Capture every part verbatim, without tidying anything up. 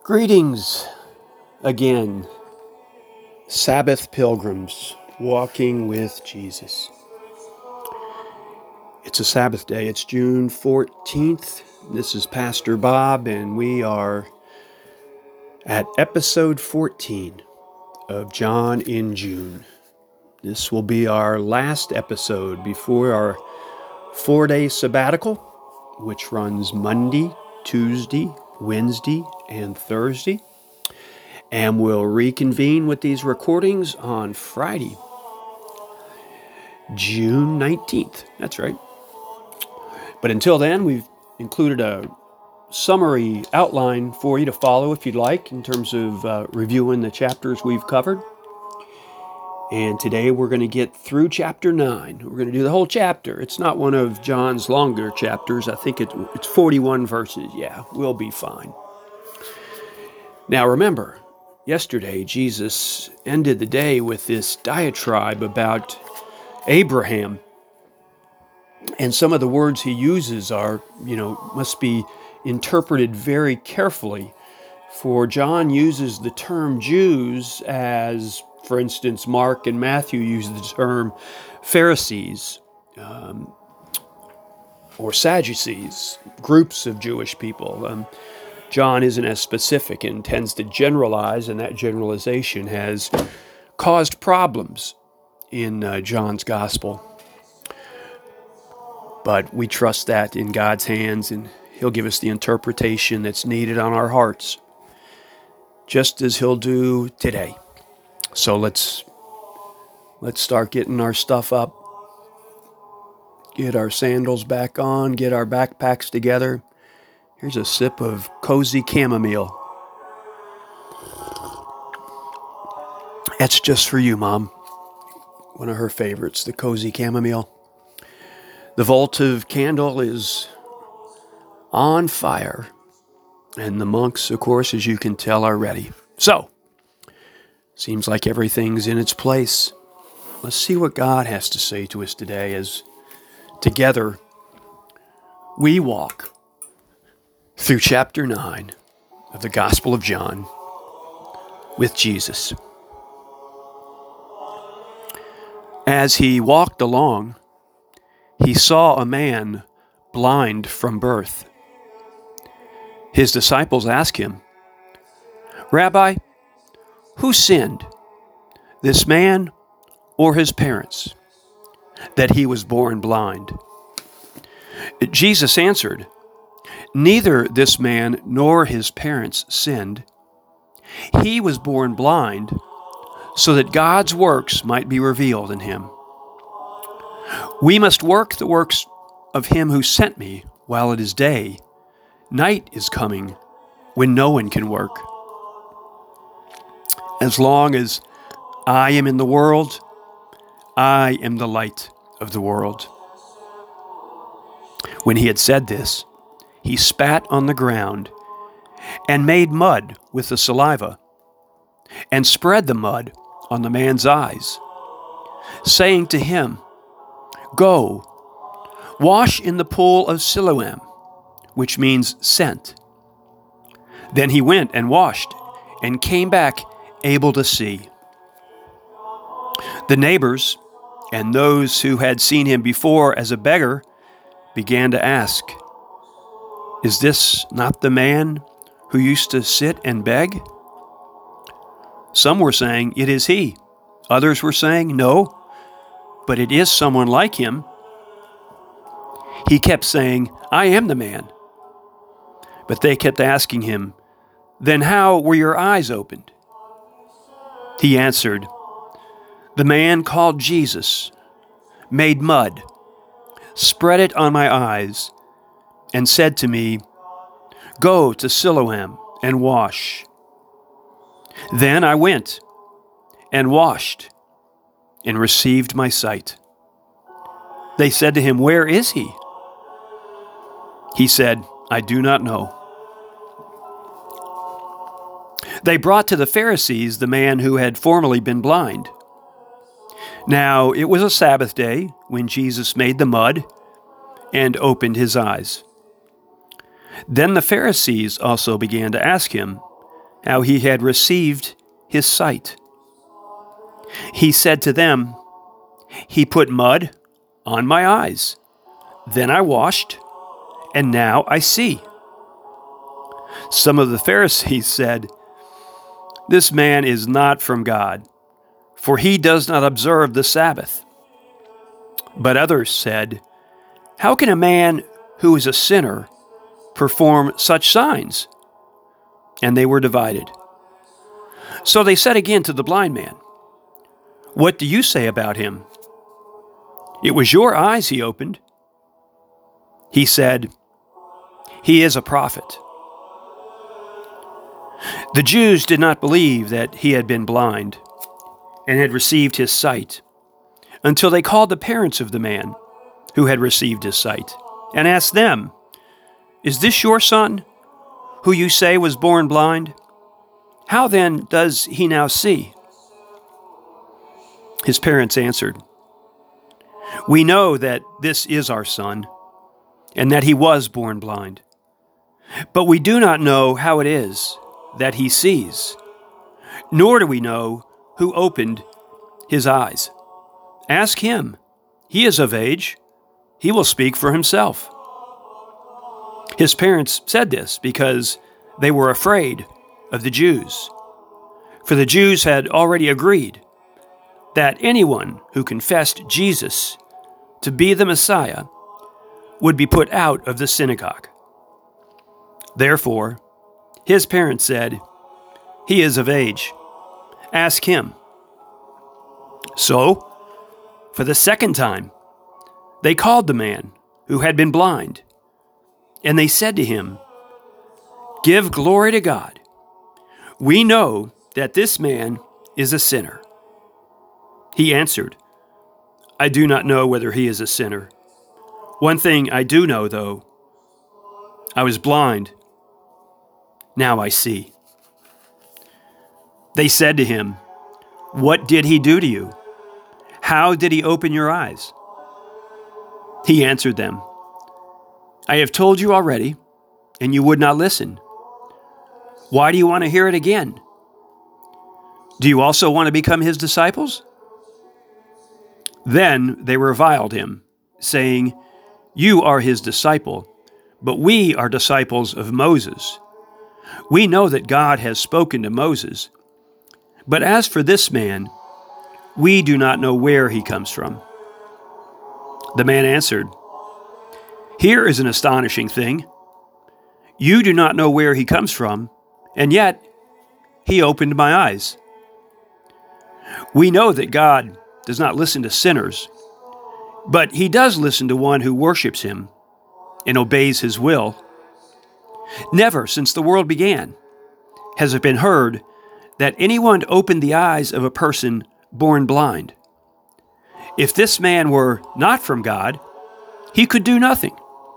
Greetings again, Sabbath pilgrims walking with Jesus. It's a Sabbath day. It's June fourteenth. This is Pastor Bob, and we are at episode fourteen of John in June. This will be our last episode before our four-day sabbatical, which runs Monday, Tuesday, Wednesday, and Thursday. And we'll reconvene with these recordings on Friday, June nineteenth. That's right. But until then, we've included a summary outline for you to follow if you'd like in terms of uh, reviewing the chapters we've covered. And today we're going to get through chapter nine. We're going to do the whole chapter. It's not one of John's longer chapters. I think it, it's forty-one verses. Yeah, we'll be fine. Now remember, yesterday Jesus ended the day with this diatribe about Abraham. And some of the words he uses are, you know, must be interpreted very carefully. For John uses the term Jews as, for instance, Mark and Matthew use the term Pharisees um, or Sadducees, groups of Jewish people. Um, John isn't as specific and tends to generalize, and that generalization has caused problems in uh, John's gospel. But we trust that in God's hands, and He'll give us the interpretation that's needed on our hearts, just as He'll do today. So let's let's start getting our stuff up, get our sandals back on, get our backpacks together. Here's a sip of cozy chamomile. That's just for you, Mom. One of her favorites, the cozy chamomile. The votive candle is on fire, and the monks, of course, as you can tell, are ready. So, seems like everything's in its place. Let's see what God has to say to us today as together we walk through chapter nine of the Gospel of John with Jesus. As he walked along, he saw a man blind from birth. His disciples asked him, "Rabbi, who sinned, this man or his parents, that he was born blind?" Jesus answered, "Neither this man nor his parents sinned. He was born blind so that God's works might be revealed in him. We must work the works of him who sent me while it is day. Night is coming when no one can work. As long as I am in the world, I am the light of the world." When he had said this, he spat on the ground and made mud with the saliva and spread the mud on the man's eyes, saying to him, "Go, wash in the pool of Siloam," which means sent. Then he went and washed and came back able to see. The neighbors and those who had seen him before as a beggar began to ask, "Is this not the man who used to sit and beg?" Some were saying, "It is he." Others were saying, "No, but it is someone like him." He kept saying, "I am the man." But they kept asking him, "Then how were your eyes opened?" He answered, "The man called Jesus made mud, spread it on my eyes, and said to me, 'Go to Siloam and wash.' Then I went and washed and received my sight." They said to him, "Where is he?" He said, "I do not know." They brought to the Pharisees the man who had formerly been blind. Now it was a Sabbath day when Jesus made the mud and opened his eyes. Then the Pharisees also began to ask him, how he had received his sight. He said to them, "He put mud on my eyes. Then I washed, and now I see." Some of the Pharisees said, "This man is not from God, for he does not observe the Sabbath." But others said, "How can a man who is a sinner perform such signs?" And they were divided. So they said again to the blind man, "What do you say about him? It was your eyes he opened." He said, "He is a prophet." The Jews did not believe that he had been blind and had received his sight until they called the parents of the man who had received his sight and asked them, "Is this your son, who you say was born blind? How then does he now see?" His parents answered, "We know that this is our son, and that he was born blind. But we do not know how it is that he sees, nor do we know who opened his eyes. Ask him. He is of age. He will speak for himself." His parents said this because they were afraid of the Jews. For the Jews had already agreed that anyone who confessed Jesus to be the Messiah would be put out of the synagogue. Therefore, his parents said, "He is of age. Ask him." So, for the second time, they called the man who had been blind, and they said to him, "Give glory to God. We know that this man is a sinner." He answered, "I do not know whether he is a sinner. One thing I do know, though. I was blind. Now I see." They said to him, "What did he do to you? How did he open your eyes?" He answered them, "I have told you already, and you would not listen. Why do you want to hear it again? Do you also want to become his disciples?" Then they reviled him, saying, "You are his disciple, but we are disciples of Moses. We know that God has spoken to Moses. But as for this man, we do not know where he comes from." The man answered, "Here is an astonishing thing. You do not know where he comes from, and yet he opened my eyes. We know that God does not listen to sinners, but he does listen to one who worships him and obeys his will. Never since the world began has it been heard that anyone opened the eyes of a person born blind. If this man were not from God, he could do nothing."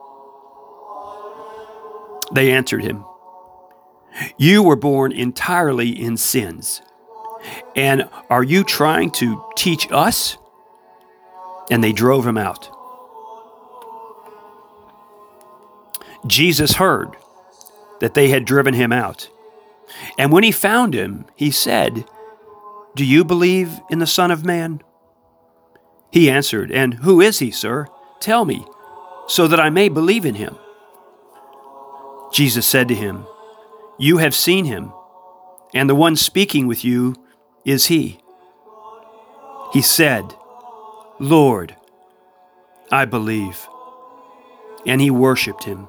They answered him, "You were born entirely in sins, and are you trying to teach us?" And they drove him out. Jesus heard that they had driven him out, and when he found him, he said, "Do you believe in the Son of Man?" He answered, "And who is he, sir? Tell me, so that I may believe in him." Jesus said to him, "You have seen him, and the one speaking with you is he." He said, "Lord, I believe." And he worshipped him.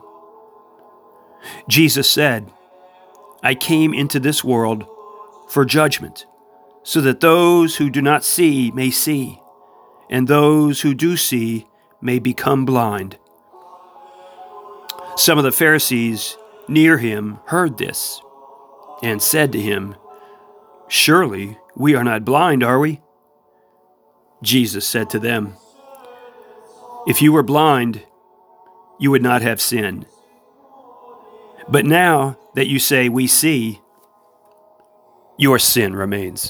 Jesus said, "I came into this world for judgment, so that those who do not see may see, and those who do see may become blind." Some of the Pharisees near him heard this and said to him, "Surely we are not blind, are we?" Jesus said to them, "If you were blind, you would not have sin. But now that you say we see, your sin remains."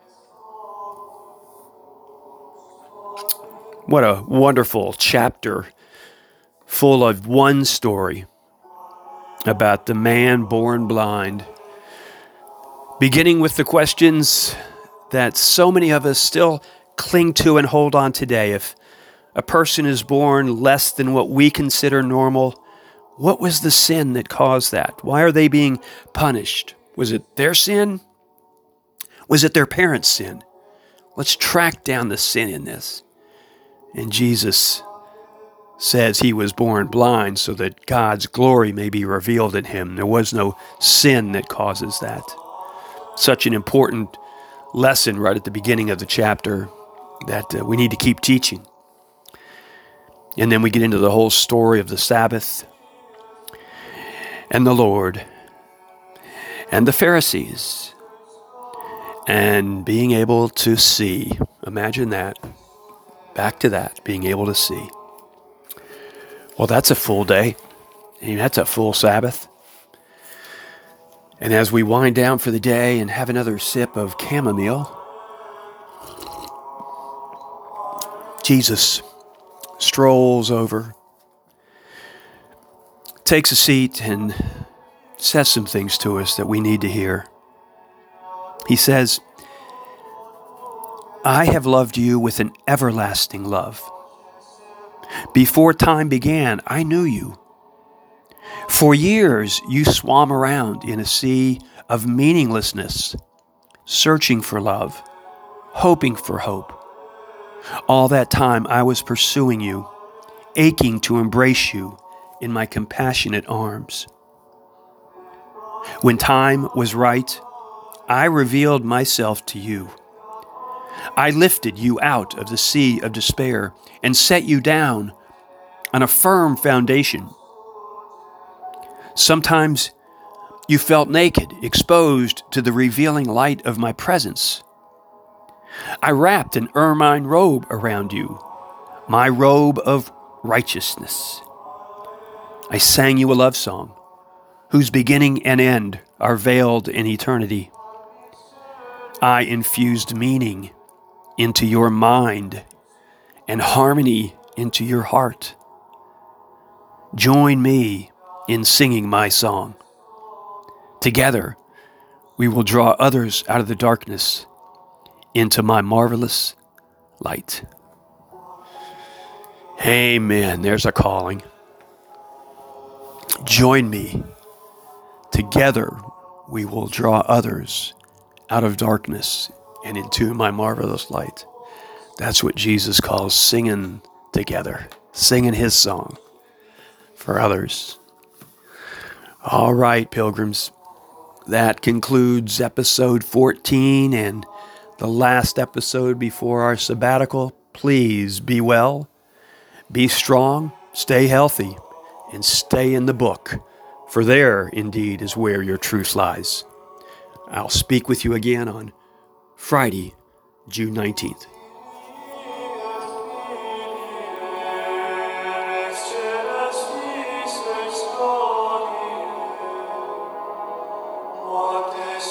What a wonderful chapter, full of one story about the man born blind. Beginning with the questions that so many of us still cling to and hold on today. If a person is born less than what we consider normal, what was the sin that caused that? Why are they being punished? Was it their sin? Was it their parents' sin? Let's track down the sin in this. And Jesus says he was born blind so that God's glory may be revealed in him. There was no sin that causes that. Such an important lesson right at the beginning of the chapter that uh, we need to keep teaching. And then we get into the whole story of the Sabbath and the Lord and the Pharisees and being able to see. Imagine that. Back to that, being able to see. Well, that's a full day. I mean, that's a full Sabbath. And as we wind down for the day and have another sip of chamomile, Jesus strolls over, takes a seat, and says some things to us that we need to hear. He says, I have loved you with an everlasting love. Before time began, I knew you. For years, you swam around in a sea of meaninglessness, searching for love, hoping for hope. All that time, I was pursuing you, aching to embrace you in my compassionate arms. When time was right, I revealed myself to you. I lifted you out of the sea of despair and set you down on a firm foundation. Sometimes you felt naked, exposed to the revealing light of my presence. I wrapped an ermine robe around you, my robe of righteousness. I sang you a love song, whose beginning and end are veiled in eternity. I infused meaning into your mind and harmony into your heart. Join me in singing my song. Together, we will draw others out of the darkness into my marvelous light. Amen. There's a calling. Join me. Together, we will draw others out of darkness and into my marvelous light. That's what Jesus calls singing together, singing his song for others. All right, pilgrims, that concludes episode fourteen and the last episode before our sabbatical. Please be well, be strong, stay healthy, and stay in the book, for there indeed is where your truth lies. I'll speak with you again on Friday, June nineteenth. What is